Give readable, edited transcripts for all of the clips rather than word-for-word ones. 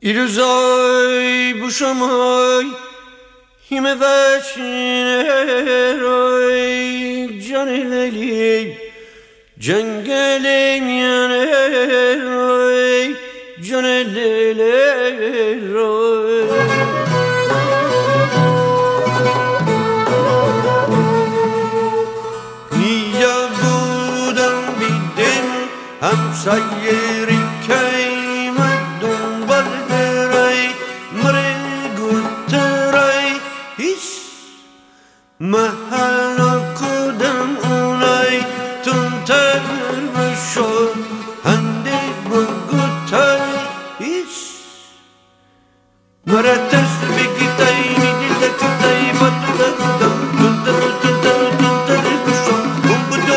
پیروزای بوشمای همه وچینه روی جان لیلی جنگل میانه روی جان لیلی روی نیا بودم بیدم همسایری محل کدام اونای تون تر بشود هندی بگوتای ایش مرتش بگیتای میدی دکتای بطل دم تون تر بشود بودو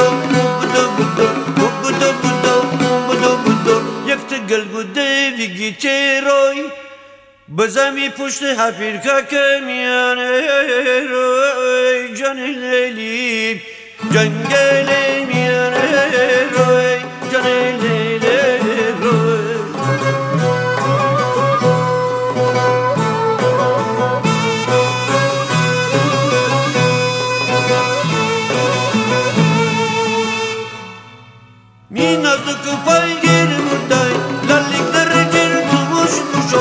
یک تگل بوده دیگی چروی بزمی پشت حفیرکا که میانه روی جان لیلی جنگل میانه روی جان لیلی روی می نازک پای گیر مردای لالیک در جیر تو موش موشو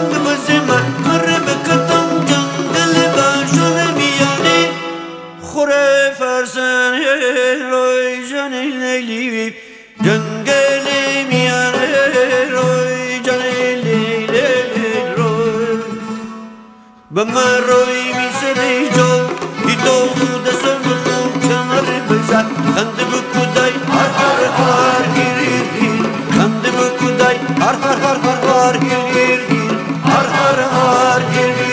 فرسان روی جان لیلی جنگل میانه روی جان لیلی روی به من روی میسری جو ای تو خود سن خود کمر بزن خنده بکودای هر هر هر گیر گیر خنده بکودای هر هر هر هر هر گیر گیر هر هر هر گیر گیر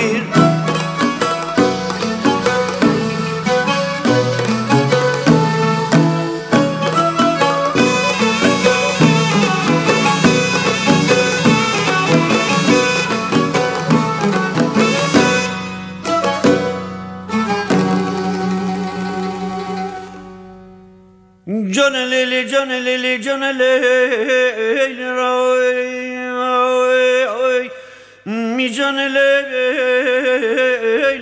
جان لیلی جان لیلی جان لیلی روی می جان لیلی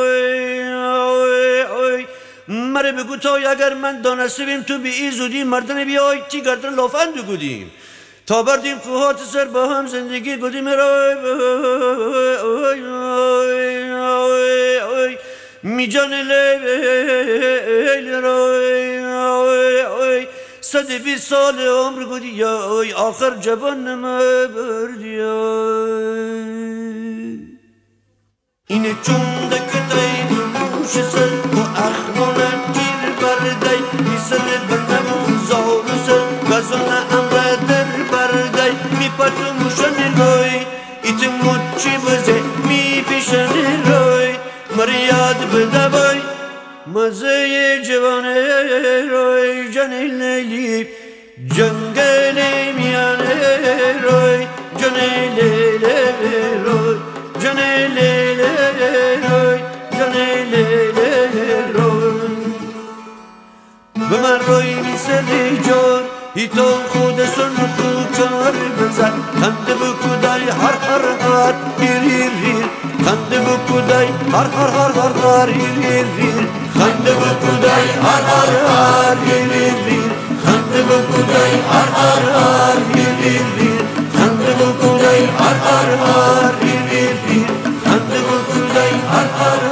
روی مره بگو تای اگر من دانستیم تو بی زودی مردن بیای تی گردن لافند بگودیم تا بردیم کوهات سر با هم زندگی گودیم روی می جان لیلی روی 120 سال عمر گودی یا آخر جوان نما بردی اینه چون دکتای دوش سر و اخمانه گیر بردی بیسر برنمون زار سر گزانه امر در بردی می پتو موشن روی ایت مچی بزه می پیشن روی مریاد بدوی مزه جوانه روی جان لیلی جنگل میانه روی جان لیلی روی جان لیلی روی جان لیلی روی به من روی میسری جان ای تو خود سن خود کار بزن خنده بکودای هر هر هر هیر هیر هیر خنده بکودای هر هر هر هر هر هیر هیر هیر خنده بکودای هر هر هر هیر هیر هیر خنده بکودای هر هر هر هیر هیر هیر خنده بکودای هر هر هر هیر هیر هیر خنده بکودای هر هر